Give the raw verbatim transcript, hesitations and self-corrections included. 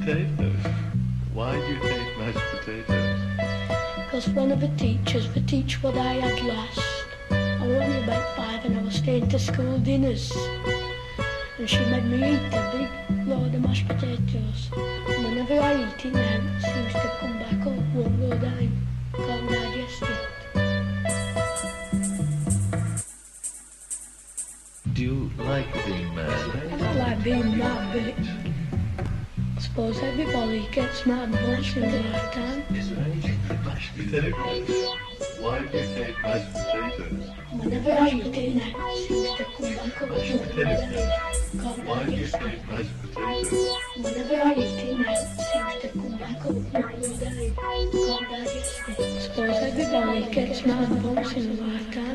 potatoes? Why do you hate mashed potatoes? Because one of the teachers would teach what I had last. I was only about five and I was staying to school dinners. And she made me eat a big load of mashed potatoes. And whenever I eat it now, it seems to come back up, won't go down. Can't digest it. Do you like being mad? I don't like being mad, but I suppose everybody gets mad once in a lifetime. Is there anything but mashed potatoes? Why do you hate mashed potatoes? Whenever I eat it now, it seems to come back up, Mashed won't go potatoes? down. Can't Why do you digest it. hate mashed potatoes? Whenever I eat it now, it seems to come back up, won't go down. Can't digest it. I suppose everybody gets mad once in a lifetime.